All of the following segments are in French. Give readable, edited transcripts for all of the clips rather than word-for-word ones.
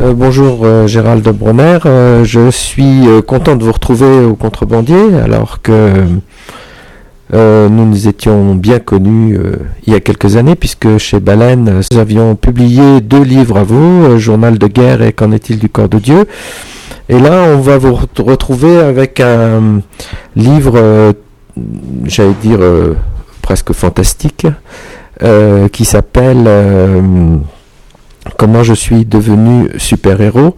Bonjour Gérald de Bronner, je suis content de vous retrouver au Contrebandier alors que nous nous étions bien connus il y a quelques années puisque chez Baleine nous avions publié 2 livres à vous, Journal de guerre et Qu'en est-il du corps de Dieu. Et là on va vous retrouver avec un livre, j'allais dire presque fantastique, qui s'appelle Comment je suis devenu super-héros.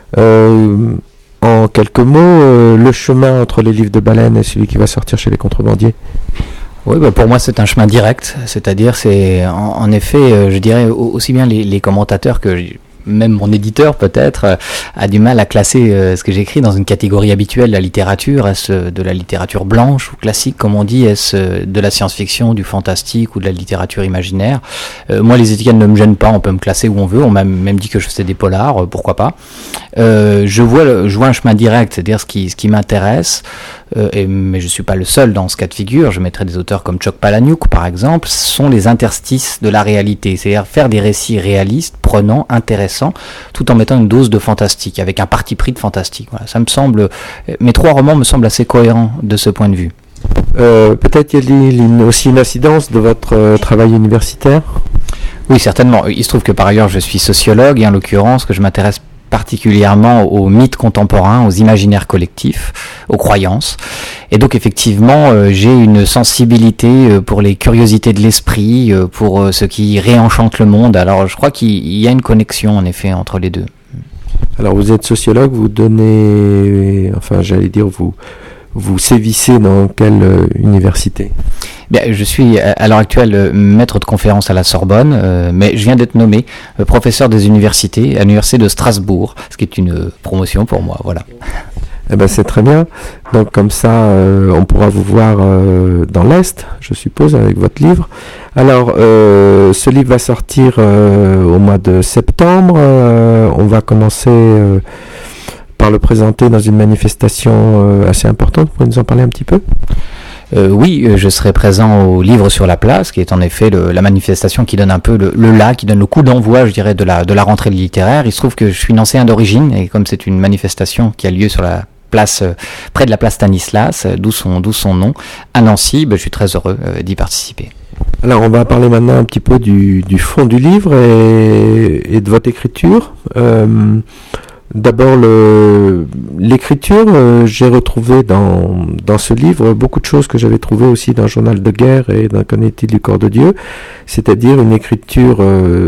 En quelques mots, le chemin entre les livres de Baleine et celui qui va sortir chez les Contrebandiers. Oui, pour moi c'est un chemin direct, c'est-à-dire c'est en effet, je dirais aussi bien les commentateurs que même mon éditeur peut-être a du mal à classer ce que j'écris dans une catégorie habituelle, la littérature. Est-ce de la littérature blanche ou classique comme on dit, est-ce de la science-fiction, du fantastique ou de la littérature imaginaire? Moi les étiquettes ne me gênent pas, on peut me classer où on veut, on m'a même dit que je faisais des polars, pourquoi pas. Je vois un chemin direct, c'est-à-dire ce qui m'intéresse, mais je suis pas le seul dans ce cas de figure, je mettrai des auteurs comme Chuck Palahniuk par exemple, ce sont les interstices de la réalité, c'est-à-dire faire des récits réalistes, prenants, intéressants, tout en mettant une dose de fantastique, avec un parti pris de fantastique. Voilà, ça me semble, mes 3 romans me semblent assez cohérents de ce point de vue. Peut-être y a aussi une incidence de votre travail universitaire? Oui, certainement. Il se trouve que par ailleurs je suis sociologue et en l'occurrence que je m'intéresse particulièrement aux mythes contemporains, aux imaginaires collectifs, aux croyances. Et donc effectivement, j'ai une sensibilité pour les curiosités de l'esprit, pour ce qui réenchante le monde. Alors je crois qu'il y a une connexion en effet entre les deux. Alors vous êtes sociologue, vous donnez, enfin j'allais dire, vous sévissez dans quelle université? Bien, je suis à l'heure actuelle maître de conférence à la Sorbonne, mais je viens d'être nommé professeur des universités à l'université de Strasbourg, ce qui est une promotion pour moi, voilà. Eh ben c'est très bien. Donc comme ça, on pourra vous voir dans l'Est, je suppose, avec votre livre. Alors, ce livre va sortir au mois de septembre. On va commencer par le présenter dans une manifestation assez importante. Vous pouvez nous en parler un petit peu ? Oui, je serai présent au Livre sur la place, qui est en effet la manifestation qui donne un peu qui donne le coup d'envoi, je dirais, de la rentrée littéraire. Il se trouve que je suis nancéen d'origine, et comme c'est une manifestation qui a lieu sur la place, près de la place Stanislas, d'où son nom, à Nancy, je suis très heureux d'y participer. Alors on va parler maintenant un petit peu du fond du livre et de votre écriture. D'abord l'écriture, j'ai retrouvé dans ce livre beaucoup de choses que j'avais trouvées aussi dans Journal de guerre et dans Qu'en est-il du corps de Dieu, c'est-à-dire une écriture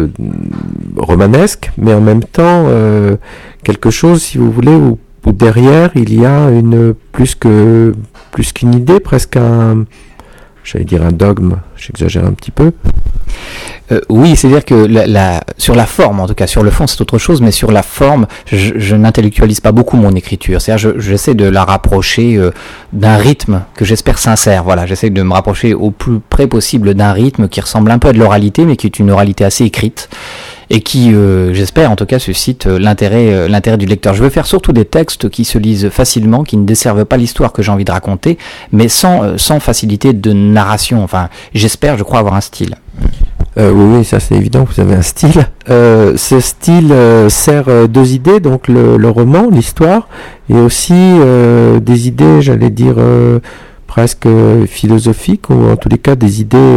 romanesque, mais en même temps quelque chose, si vous voulez, où derrière il y a plus qu'une idée, presque j'allais dire un dogme, j'exagère un petit peu. Oui, c'est-à-dire que sur la forme, en tout cas sur le fond c'est autre chose, mais sur la forme, je n'intellectualise pas beaucoup mon écriture. C'est-à-dire j'essaie de la rapprocher d'un rythme que j'espère sincère. Voilà, j'essaie de me rapprocher au plus près possible d'un rythme qui ressemble un peu à de l'oralité, mais qui est une oralité assez écrite et qui, j'espère en tout cas, suscite l'intérêt du lecteur. Je veux faire surtout des textes qui se lisent facilement, qui ne desservent pas l'histoire que j'ai envie de raconter, mais sans facilité de narration. Enfin, je crois avoir un style. Oui, ça c'est évident, vous avez un style. Ce style sert 2 idées, donc le roman, l'histoire, et aussi des idées, j'allais dire, presque philosophiques, ou en tous les cas des idées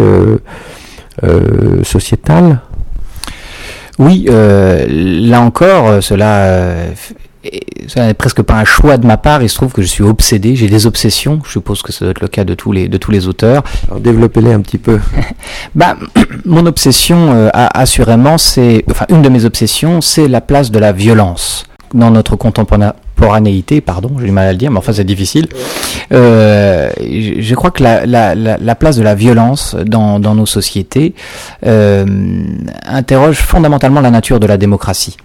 sociétales. Oui, là encore, cela n'est presque pas un choix de ma part. Il se trouve que je suis obsédé, j'ai des obsessions. Je suppose que ça doit être le cas de tous les auteurs. Alors développez-les un petit peu. Mon obsession, assurément, une de mes obsessions, c'est la place de la violence dans notre contemporanéité, j'ai du mal à le dire, mais enfin c'est difficile. Je crois que la place de la violence dans nos sociétés interroge fondamentalement la nature de la démocratie.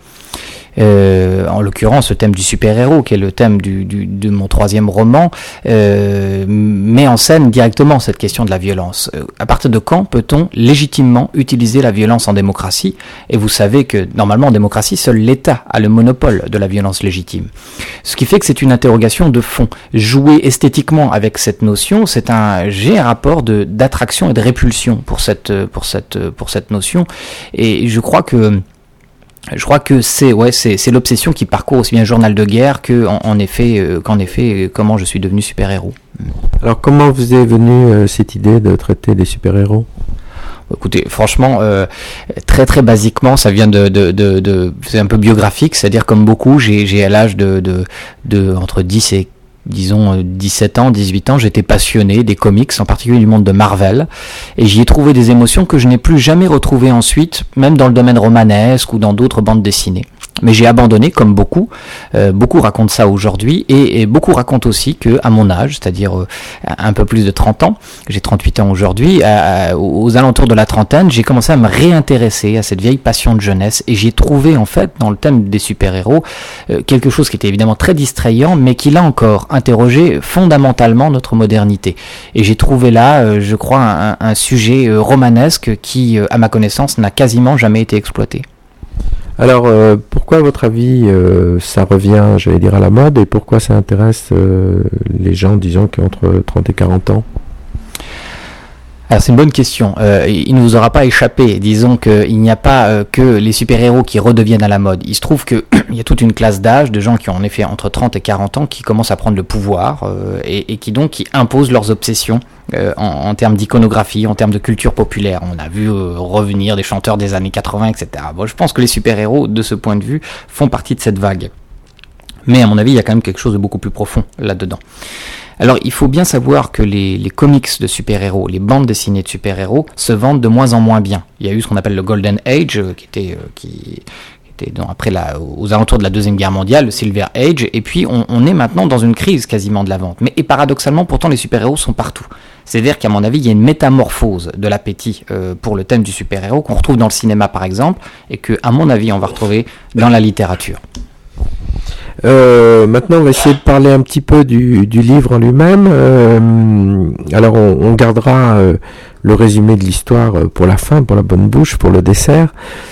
En l'occurrence, le thème du super-héros, qui est le thème de mon 3e roman, met en scène directement cette question de la violence. À partir de quand peut-on légitimement utiliser la violence en démocratie ? Et vous savez que, normalement, en démocratie, seul l'État a le monopole de la violence légitime. Ce qui fait que c'est une interrogation de fond. Jouer esthétiquement avec cette notion, j'ai un rapport d'attraction et de répulsion pour cette notion. Et je crois que Je crois que c'est l'obsession qui parcourt aussi bien le journal de guerre qu'en effet comment je suis devenu super-héros. Alors comment vous est venue cette idée de traiter des super-héros ? Écoutez, franchement, très très basiquement, ça vient c'est un peu biographique, c'est-à-dire comme beaucoup, j'ai à l'âge de entre 10 et disons 17 ans, 18 ans, j'étais passionné des comics, en particulier du monde de Marvel, et j'y ai trouvé des émotions que je n'ai plus jamais retrouvées ensuite, même dans le domaine romanesque ou dans d'autres bandes dessinées. Mais j'ai abandonné, comme beaucoup. Beaucoup racontent ça aujourd'hui, et beaucoup racontent aussi que, à mon âge, c'est-à-dire un peu plus de 30 ans, j'ai 38 ans aujourd'hui, aux alentours de la trentaine, j'ai commencé à me réintéresser à cette vieille passion de jeunesse, et j'ai trouvé en fait, dans le thème des super-héros, quelque chose qui était évidemment très distrayant, mais qui là encore interrogeait fondamentalement notre modernité. Et j'ai trouvé là, je crois, un sujet romanesque qui, à ma connaissance, n'a quasiment jamais été exploité. Alors, pourquoi à votre avis ça revient, j'allais dire, à la mode, et pourquoi ça intéresse les gens, disons, qui ont entre 30 et 40 ans ? Alors c'est une bonne question. Il ne vous aura pas échappé. Disons qu'il n'y a pas que les super-héros qui redeviennent à la mode. Il se trouve qu'il y a toute une classe d'âge de gens qui ont en effet entre 30 et 40 ans qui commencent à prendre le pouvoir et qui imposent leurs obsessions en termes d'iconographie, en termes de culture populaire. On a vu revenir des chanteurs des années 80, etc. Bon, je pense que les super-héros, de ce point de vue, font partie de cette vague. Mais à mon avis, il y a quand même quelque chose de beaucoup plus profond là-dedans. Alors, il faut bien savoir que les comics de super-héros, les bandes dessinées de super-héros, se vendent de moins en moins bien. Il y a eu ce qu'on appelle le Golden Age, qui était après aux alentours de la Deuxième Guerre mondiale, le Silver Age, et puis on est maintenant dans une crise quasiment de la vente. Mais et paradoxalement, pourtant, les super-héros sont partout. C'est-à-dire qu'à mon avis, il y a une métamorphose de l'appétit pour le thème du super-héros qu'on retrouve dans le cinéma, par exemple, et que, à mon avis, on va retrouver dans la littérature. Maintenant, on va essayer de parler un petit peu du livre en lui-même. Alors, on gardera le résumé de l'histoire pour la fin, pour la bonne bouche, pour le dessert.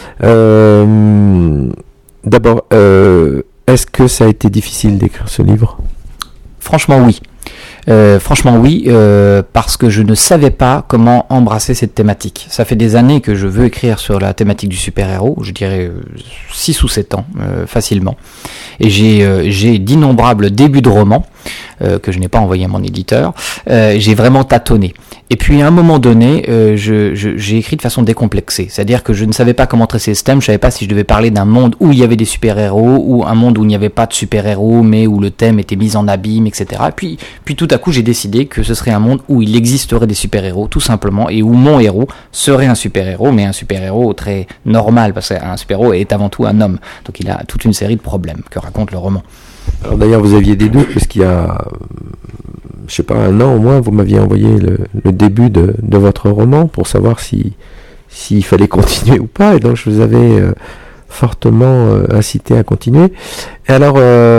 D'abord, est-ce que ça a été difficile d'écrire ce livre ? Franchement, oui. Parce que je ne savais pas comment embrasser cette thématique. Ça fait des années que je veux écrire sur la thématique du super-héros, je dirais 6 ou 7 ans, facilement. Et j'ai d'innombrables débuts de romans, que je n'ai pas envoyé à mon éditeur. J'ai vraiment tâtonné. Et puis à un moment donné, j'ai écrit de façon décomplexée. C'est-à-dire que je ne savais pas comment traiter ce thème, je savais pas si je devais parler d'un monde où il y avait des super-héros, ou un monde où il n'y avait pas de super-héros, mais où le thème était mis en abîme, etc. Puis tout à coup, j'ai décidé que ce serait un monde où il existerait des super-héros, tout simplement, et où mon héros serait un super-héros, mais un super-héros très normal, parce qu'un super-héros est avant tout un homme. Donc il a toute une série de problèmes que raconte le roman. Alors d'ailleurs, vous aviez des doutes, parce qu'il y a, je sais pas, un an au moins, vous m'aviez envoyé le début de votre roman pour savoir s'il fallait continuer ou pas, et donc je vous avais fortement incité à continuer. Et alors,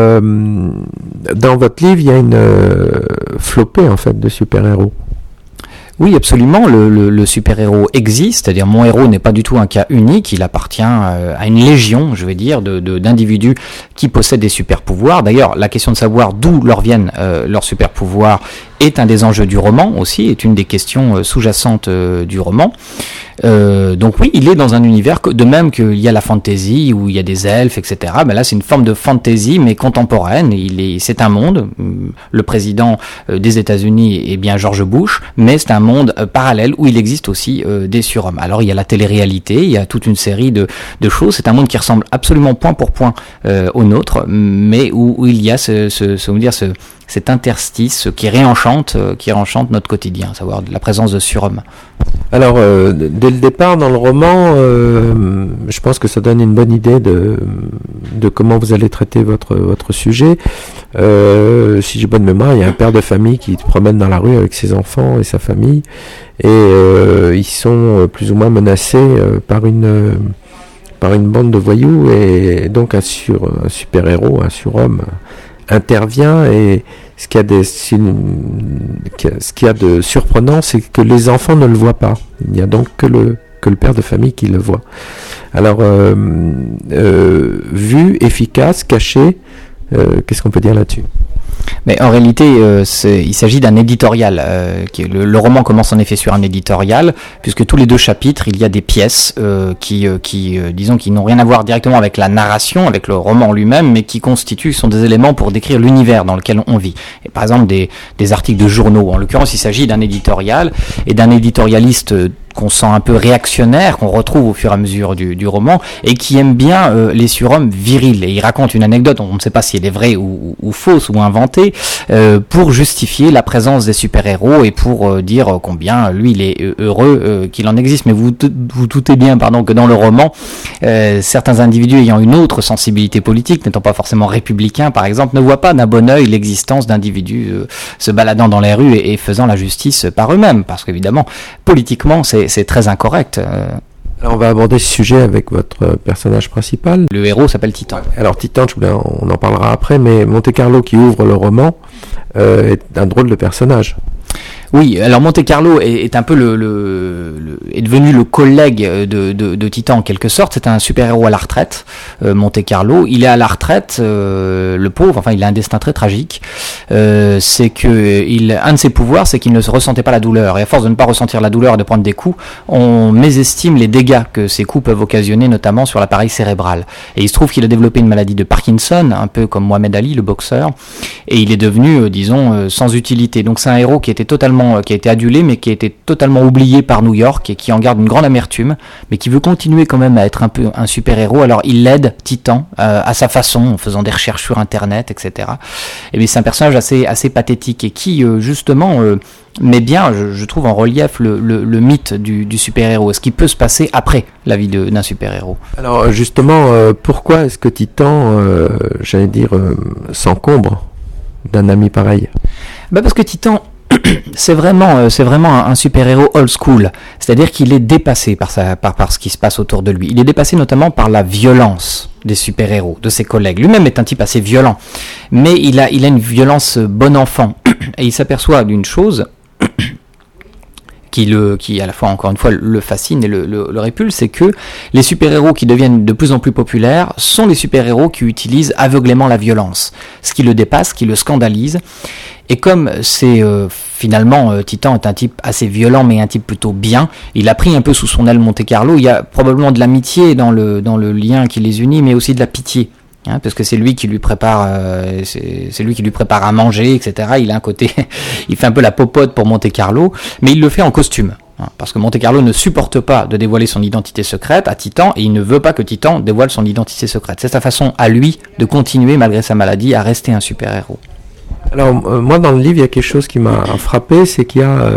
dans votre livre, il y a une flopée en fait de super-héros. Oui, absolument. Le super-héros existe, c'est-à-dire mon héros n'est pas du tout un cas unique, il appartient à une légion, je vais dire, d'individus qui possèdent des super-pouvoirs. D'ailleurs, la question de savoir d'où leur viennent leurs super-pouvoirs est un des enjeux du roman aussi, est une des questions sous-jacentes du roman. Donc oui, il est dans un univers, de même qu'il y a la fantasy, où il y a des elfes, etc. Ben là, c'est une forme de fantasy, mais contemporaine. C'est un monde, le président des États-Unis est bien George Bush, mais c'est un monde parallèle où il existe aussi des surhommes. Alors il y a la télé-réalité, il y a toute une série de choses. C'est un monde qui ressemble absolument point pour point au nôtre, mais où il y a cet interstice qui réenchante notre quotidien, à savoir la présence de surhommes. Alors, dès le départ dans le roman, je pense que ça donne une bonne idée de comment vous allez traiter votre sujet. Si j'ai bonne mémoire, il y a un père de famille qui se promène dans la rue avec ses enfants et sa famille, et ils sont plus ou moins menacés par une bande de voyous, et donc un super-héros, un surhomme intervient, et ce qu'il y a de surprenant, c'est que les enfants ne le voient pas. Il n'y a donc que le père de famille qui le voit. Alors, vu, efficace, caché, qu'est-ce qu'on peut dire là-dessus ? Mais en réalité, il s'agit d'un éditorial. Le roman commence en effet sur un éditorial, puisque tous les 2 chapitres, il y a des pièces disons, qui n'ont rien à voir directement avec la narration, avec le roman lui-même, mais qui sont des éléments pour décrire l'univers dans lequel on vit. Et par exemple, des articles de journaux. En l'occurrence, il s'agit d'un éditorial et d'un éditorialiste qu'on sent un peu réactionnaire, qu'on retrouve au fur et à mesure du roman, et qui aime bien les surhommes virils. Et il raconte une anecdote, on ne sait pas si elle est vraie ou fausse ou inventée, pour justifier la présence des super-héros et pour dire combien lui il est heureux qu'il en existe. Mais vous doutez bien que dans le roman, certains individus ayant une autre sensibilité politique, n'étant pas forcément républicains par exemple, ne voient pas d'un bon œil l'existence d'individus se baladant dans les rues et faisant la justice par eux-mêmes, parce qu'évidemment, politiquement, c'est très incorrect. Alors on va aborder ce sujet avec votre personnage principal. Le héros s'appelle Titan. Alors Titan, on en parlera après, mais Monte Carlo qui ouvre le roman est un drôle de personnage. Oui, alors Monte Carlo est un peu est devenu le collègue de Titan en quelque sorte. C'est un super-héros à la retraite, Monte Carlo. Il est à la retraite, le pauvre, enfin il a un destin très tragique. C'est que un de ses pouvoirs, c'est qu'il ne se ressentait pas la douleur. Et à force de ne pas ressentir la douleur et de prendre des coups, on mésestime les dégâts que ces coups peuvent occasionner, notamment sur l'appareil cérébral. Et il se trouve qu'il a développé une maladie de Parkinson, un peu comme Mohamed Ali, le boxeur, et il est devenu, sans utilité. Donc c'est un héros qui a été adulé, mais qui a été totalement oublié par New York et qui en garde une grande amertume, mais qui veut continuer quand même à être un peu un super-héros. Alors il aide Titan à sa façon, en faisant des recherches sur Internet, etc. Et bien c'est un personnage assez pathétique et qui justement met bien, je trouve, en relief le mythe du super-héros, ce qui peut se passer après la vie d'un super-héros. Alors justement, pourquoi est-ce que Titan, s'encombre d'un ami pareil ? Parce que Titan, c'est vraiment un super-héros old school, c'est-à-dire qu'il est dépassé par ce qui se passe autour de lui. Il est dépassé notamment par la violence des super-héros, de ses collègues. Lui-même est un type assez violent, mais il a une violence bon enfant, et il s'aperçoit d'une chose qui à la fois, encore une fois, le fascine et le répulse, c'est que les super-héros qui deviennent de plus en plus populaires sont les super-héros qui utilisent aveuglément la violence, ce qui le dépasse, qui le scandalise. Et comme c'est finalement Titan est un type assez violent, mais un type plutôt bien, il a pris un peu sous son aile Monte Carlo. Il y a probablement de l'amitié dans le lien qui les unit, mais aussi de la pitié. Parce que c'est lui qui lui prépare, à manger, etc. Il a un côté, il fait un peu la popote pour Monte Carlo, mais il le fait en costume. Parce que Monte Carlo ne supporte pas de dévoiler son identité secrète à Titan, et il ne veut pas que Titan dévoile son identité secrète. C'est sa façon à lui de continuer, malgré sa maladie, à rester un super-héros. Alors moi dans le livre il y a quelque chose qui m'a frappé, c'est qu'il y a,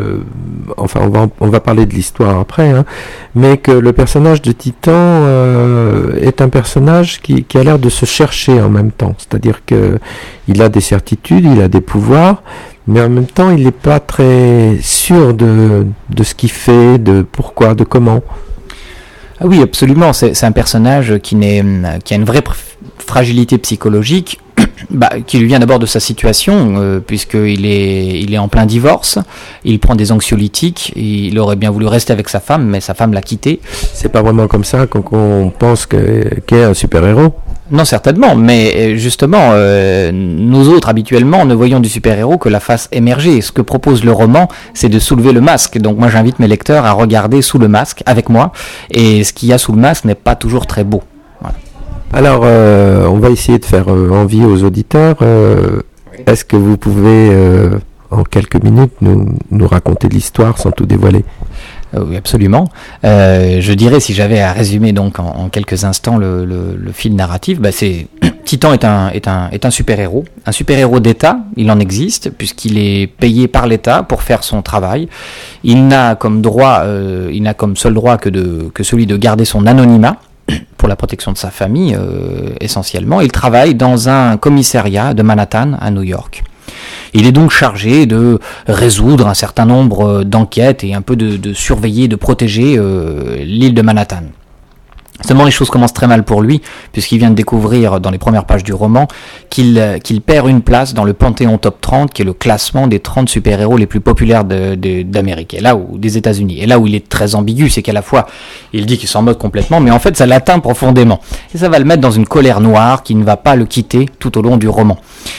on va parler de l'histoire après, mais que le personnage de Titan est un personnage qui a l'air de se chercher en même temps, c'est-à-dire que il a des certitudes, il a des pouvoirs, mais en même temps il n'est pas très sûr de ce qu'il fait, de pourquoi, de comment. Ah oui, absolument, c'est un personnage qui a une vraie fragilité psychologique. Qui lui vient d'abord de sa situation, puisqu'il est en plein divorce, il prend des anxiolytiques, il aurait bien voulu rester avec sa femme, mais sa femme l'a quitté. C'est pas vraiment comme ça qu'on pense qu'est un super-héros. Non, certainement, mais justement, nous autres, habituellement, ne voyons du super-héros que la face émergée. Ce que propose le roman, c'est de soulever le masque. Donc moi, j'invite mes lecteurs à regarder sous le masque avec moi, et ce qu'il y a sous le masque n'est pas toujours très beau. Voilà. Alors, on va essayer de faire envie aux auditeurs. Est-ce que vous pouvez, en quelques minutes, nous raconter l'histoire sans tout dévoiler ? Oui, absolument. Je dirais, si j'avais à résumer donc en quelques instants le fil narratif, c'est Titan est un super-héros, un super-héros d'État. Il en existe puisqu'il est payé par l'État pour faire son travail. Il n'a comme seul droit que celui de garder son anonymat pour la protection de sa famille, essentiellement. Il travaille dans un commissariat de Manhattan, à New York. Il est donc chargé de résoudre un certain nombre d'enquêtes et un peu de surveiller, de protéger l'île de Manhattan. Seulement les choses commencent très mal pour lui, puisqu'il vient de découvrir dans les premières pages du roman qu'il perd une place dans le Panthéon Top 30, qui est le classement des 30 super-héros les plus populaires d'Amérique, des États-Unis. Et là où il est très ambigu, c'est qu'à la fois, il dit qu'il s'en moque complètement, mais en fait ça l'atteint profondément. Et ça va le mettre dans une colère noire qui ne va pas le quitter tout au long du roman.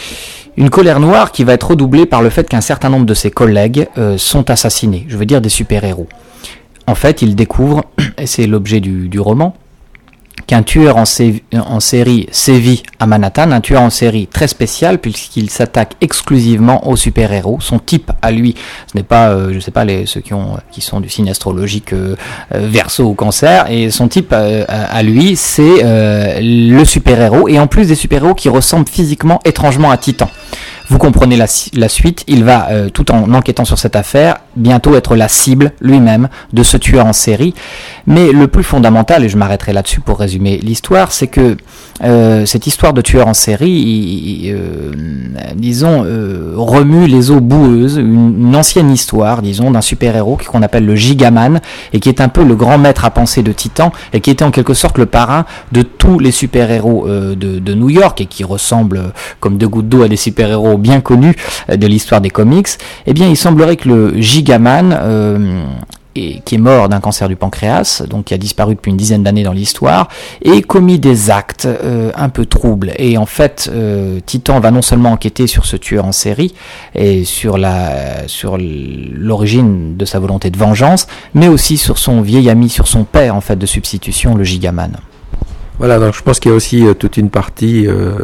Une colère noire qui va être redoublée par le fait qu'un certain nombre de ses collègues sont assassinés, je veux dire des super-héros. En fait, il découvre, et c'est l'objet du roman, qu'un tueur en série sévit à Manhattan, un tueur en série très spécial puisqu'il s'attaque exclusivement aux super-héros. Son type à lui, ce n'est pas, je sais pas, ceux qui sont du signe astrologique Verseau ou Cancer, et son type à lui, c'est le super-héros, et en plus des super-héros qui ressemblent physiquement étrangement à Titan. Vous comprenez la suite, il va, tout en enquêtant sur cette affaire, bientôt être la cible lui-même de ce tueur en série. Mais le plus fondamental, et je m'arrêterai là-dessus pour résumer l'histoire, c'est que cette histoire de tueur en série, remue les eaux boueuses, une ancienne histoire, disons, d'un super-héros qu'on appelle le Gigaman, et qui est un peu le grand maître à penser de Titan, et qui était en quelque sorte le parrain de tous les super-héros de New York, et qui ressemble comme deux gouttes d'eau à des super-héros bien connus de l'histoire des comics. Eh bien, il semblerait que le Gigaman, qui est mort d'un cancer du pancréas, donc qui a disparu depuis une dizaine d'années dans l'histoire, ait commis des actes un peu troubles. Et en fait, Titan va non seulement enquêter sur ce tueur en série et sur l'origine de sa volonté de vengeance, mais aussi sur son vieil ami, sur son père en fait de substitution, le Gigaman. Voilà, donc je pense qu'il y a aussi toute une partie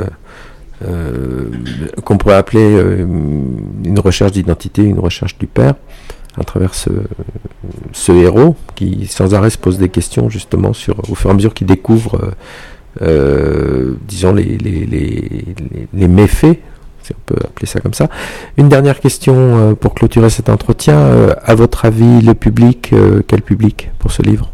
qu'on pourrait appeler une recherche d'identité, une recherche du père, à travers ce héros qui sans arrêt se pose des questions justement au fur et à mesure qu'il découvre disons les méfaits, si on peut appeler ça comme ça. Une dernière question pour clôturer cet entretien. À votre avis, le public, quel public pour ce livre?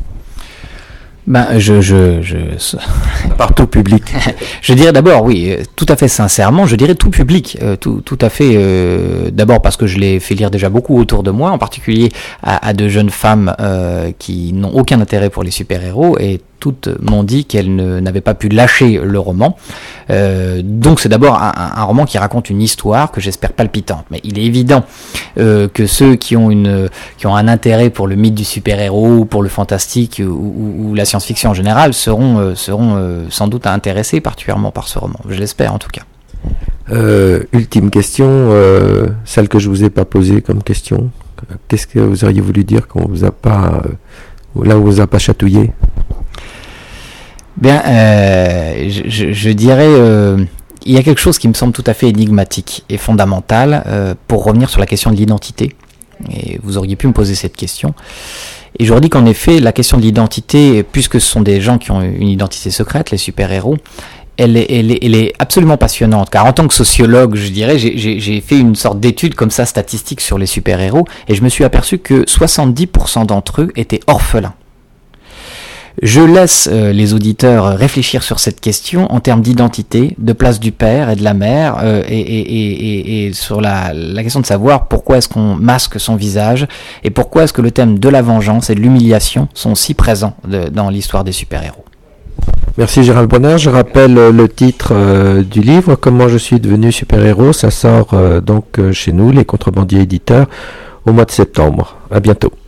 Partout public. Je dirais d'abord, oui, tout à fait sincèrement, je dirais tout public, tout à fait. D'abord parce que je l'ai fait lire déjà beaucoup autour de moi, en particulier à de jeunes femmes qui n'ont aucun intérêt pour les super-héros, et toutes m'ont dit qu'elles n'avaient pas pu lâcher le roman. Donc c'est d'abord un roman qui raconte une histoire que j'espère palpitante. Mais il est évident que ceux qui ont un intérêt pour le mythe du super-héros, pour le fantastique ou la science-fiction en général seront sans doute intéressés particulièrement par ce roman. Je l'espère en tout cas. Ultime question, celle que je vous ai pas posée comme question. Qu'est-ce que vous auriez voulu dire qu'on vous a pas là où vous a pas chatouillé? Bien, je dirais, il y a quelque chose qui me semble tout à fait énigmatique et fondamental pour revenir sur la question de l'identité. Et vous auriez pu me poser cette question. Et j'aurais dit qu'en effet, la question de l'identité, puisque ce sont des gens qui ont une identité secrète, les super-héros, elle est absolument passionnante. Car en tant que sociologue, je dirais, j'ai fait une sorte d'étude comme ça, statistique sur les super-héros, et je me suis aperçu que 70% d'entre eux étaient orphelins. Je laisse les auditeurs réfléchir sur cette question en termes d'identité, de place du père et de la mère, et sur la question de savoir pourquoi est-ce qu'on masque son visage et pourquoi est-ce que le thème de la vengeance et de l'humiliation sont si présents dans l'histoire des super-héros. Merci Gérald Bronner. Je rappelle le titre du livre, Comment je suis devenu super-héros. Ça sort donc chez nous, les Contrebandiers éditeurs, au mois de septembre. À bientôt.